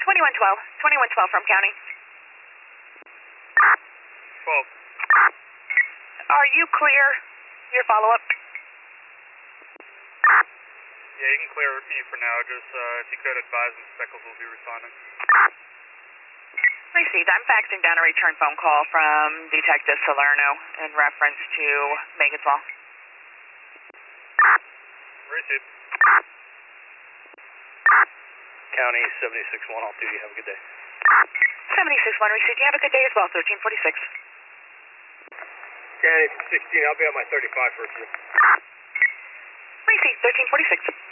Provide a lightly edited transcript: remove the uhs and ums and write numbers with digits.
2112 from county. 12. Are you clear? Your follow-up? Yeah, you can clear me for now. Just if you could advise when Speckles will be responding. Received. I'm faxing down a return phone call from Detective Salerno in reference to Megan's Law. Received. County 76-1 off duty. Have a good day. 76-1 received. You have a good day as well. 1346. County 16. I'll be on my 35 for a few. Received. 1346.